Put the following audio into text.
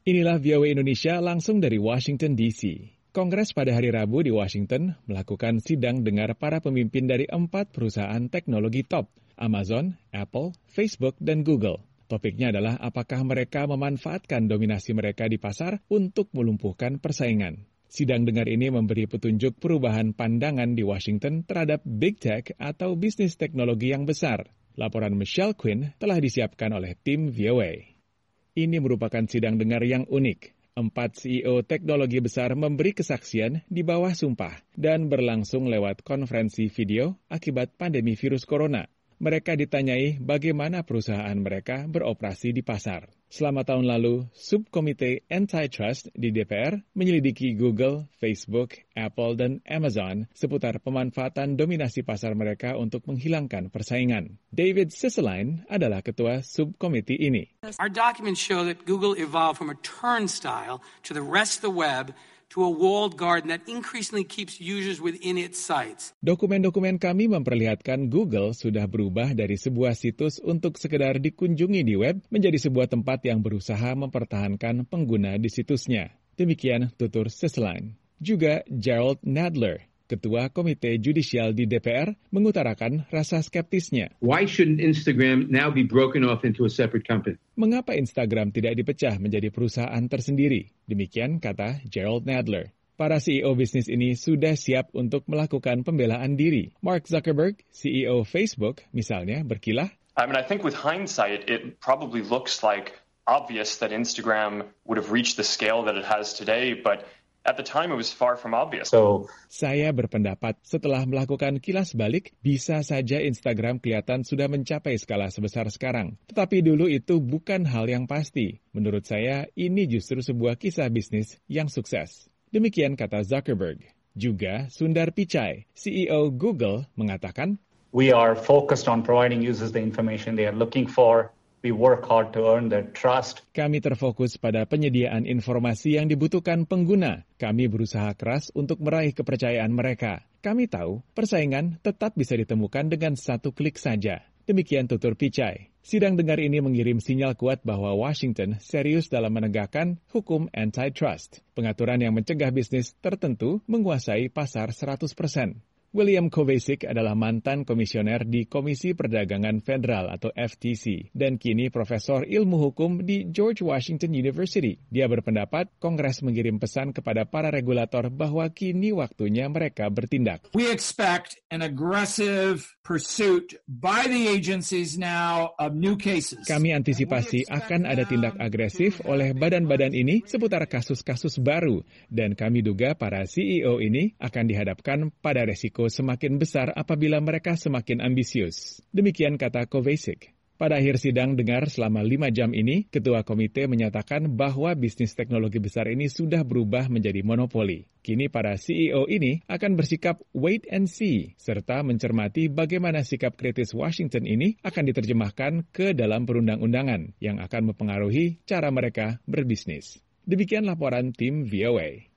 Inilah VOA Indonesia langsung dari Washington DC. Kongres pada hari Rabu di Washington melakukan sidang dengar para pemimpin dari 4 perusahaan teknologi top, Amazon, Apple, Facebook, dan Google. Topiknya adalah apakah mereka memanfaatkan dominasi mereka di pasar untuk melumpuhkan persaingan. Sidang dengar ini memberi petunjuk perubahan pandangan di Washington terhadap big tech atau bisnis teknologi yang besar. Laporan Michelle Quinn telah disiapkan oleh tim VOA. Ini merupakan sidang dengar yang unik. 4 CEO teknologi besar memberi kesaksian di bawah sumpah dan berlangsung lewat konferensi video akibat pandemi virus corona. Mereka ditanyai bagaimana perusahaan mereka beroperasi di pasar. Selama tahun lalu, Subkomite Antitrust di DPR menyelidiki Google, Facebook, Apple, dan Amazon seputar pemanfaatan dominasi pasar mereka untuk menghilangkan persaingan. David Cicilline adalah ketua subkomite ini. Our documents show that Google evolved from a turnstile to the rest of the web to a walled garden that increasingly keeps users within its sites. Dokumen-dokumen kami memperlihatkan Google sudah berubah dari sebuah situs untuk sekedar dikunjungi di web menjadi sebuah tempat yang berusaha mempertahankan pengguna di situsnya. Demikian tutur Cicilline. Juga Gerald Nadler, Ketua Komite Judisial di DPR, mengutarakan rasa skeptisnya. Why shouldn't Instagram now be broken off into a separate company? Mengapa Instagram tidak dipecah menjadi perusahaan tersendiri? Demikian kata Gerald Nadler. Para CEO bisnis ini sudah siap untuk melakukan pembelaan diri. Mark Zuckerberg, CEO Facebook, misalnya, berkilah. I think with hindsight, it probably looks like obvious that Instagram would have reached the scale that it has today, but at the time, it was far from obvious. Saya berpendapat setelah melakukan kilas balik, bisa saja Instagram kelihatan sudah mencapai skala sebesar sekarang. Tetapi dulu itu bukan hal yang pasti. Menurut saya, ini justru sebuah kisah bisnis yang sukses. Demikian kata Zuckerberg. Juga Sundar Pichai, CEO Google, mengatakan, We are focused on providing users the information they are looking for. We work hard to earn their trust. Kami terfokus pada penyediaan informasi yang dibutuhkan pengguna. Kami berusaha keras untuk meraih kepercayaan mereka. Kami tahu persaingan tetap bisa ditemukan dengan satu klik saja. Demikian tutur Pichai. Sidang dengar ini mengirim sinyal kuat bahwa Washington serius dalam menegakkan hukum antitrust, pengaturan yang mencegah bisnis tertentu menguasai pasar 100%. William Kovacic adalah mantan komisioner di Komisi Perdagangan Federal atau FTC dan kini profesor ilmu hukum di George Washington University. Dia berpendapat Kongres mengirim pesan kepada para regulator bahwa kini waktunya mereka bertindak. We expect an aggressive pursuit by the agencies now of new cases. Kami antisipasi akan ada tindak agresif oleh badan-badan ini seputar kasus-kasus baru dan kami duga para CEO ini akan dihadapkan pada resiko semakin besar apabila mereka semakin ambisius. Demikian kata Kovacic. Pada akhir sidang dengar selama 5 jam ini, Ketua Komite menyatakan bahwa bisnis teknologi besar ini sudah berubah menjadi monopoli. Kini para CEO ini akan bersikap wait and see, serta mencermati bagaimana sikap kritis Washington ini akan diterjemahkan ke dalam perundang-undangan yang akan mempengaruhi cara mereka berbisnis. Demikian laporan tim VOA.